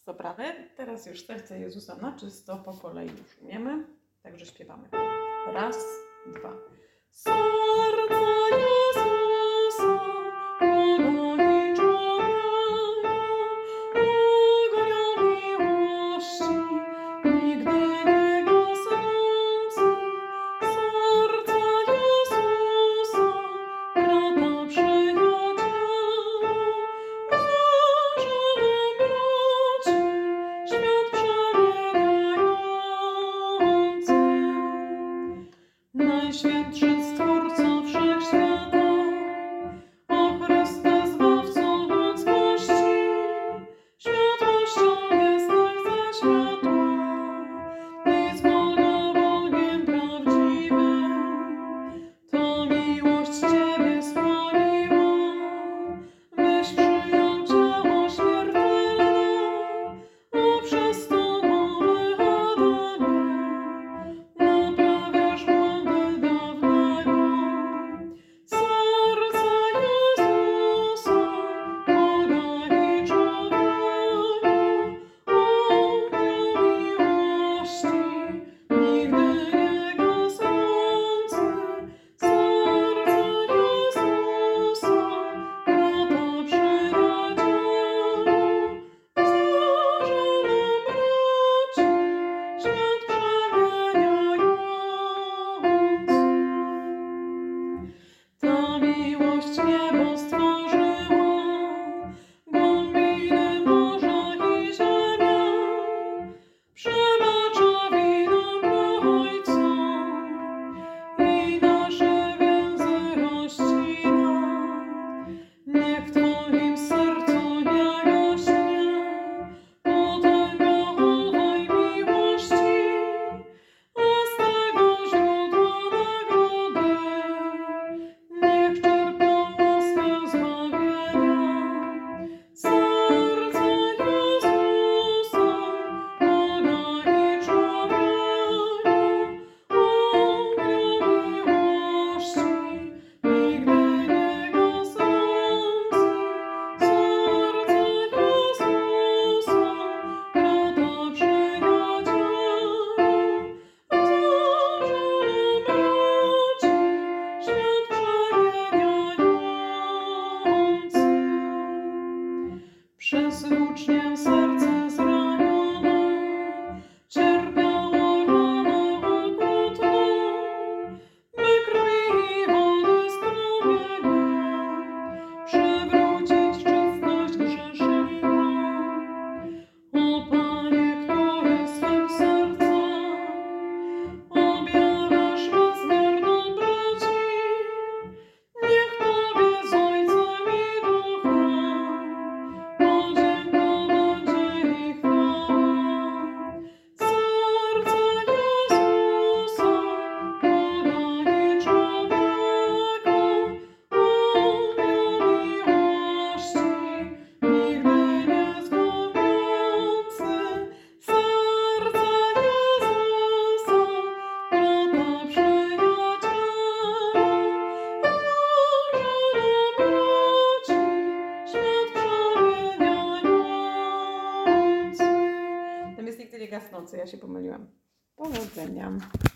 soprany. Teraz już serce Jezusa na czysto, po kolei już umiemy. Także śpiewamy. Raz, dwa. Serce Jezusa, Boga i człowieka, ognia miłości, nigdy nie gasnący. Serce Jezusa, brata przyjaciela, świat przemieniający. Najświętszy Stwórco Wszechświata, o Chryste Zbawco ludzkości, światłością jesteś ze światła i z Boga Bogiem prawdziwym. To miłość Ciebie skłoniła, byś przyjął ciało śmiertelne, a przez to nowy Adamie naprawiasz błędy dawnego. Serce Jezusa, Boga i człowieka, ognia miłości, nigdy nie gasnący. Serce Jezusa, brata przyjaciela, świat przemieniający. Ta miłość niebo stworzyła, głębiny morza i ziemia, przebacza winom Ojcom i nasze więzy rozcina. Niech w Twoim sercu nie gaśnie potęga owej miłości, a z tego źródła nagrody niech czerpią łaskę zbawienia. Serce Jezusa, Boga i człowieka, ognia miłości, nigdy nie gasnący. Serce Jezusa, brata przyjaciela, świat przemieniający. Przez ucznię serce zranione cierpiało ranę okrutną, by krwi i wody strumieniem przywrócić czystość grzesznikom. O Panie, który swym sercem objawiasz bezmierną braci, niech Tobie z Ojcem i Duchem podziękować będzie i chwała. Serce Jezusa, Boga i człowieka, ognia miłości, nigdy nie zgubiący. Serce Jezusa, brata przyjaciela, świat przemieniający. Tam jest nigdy nie gasnący, ja się pomyliłam. Powodzenia.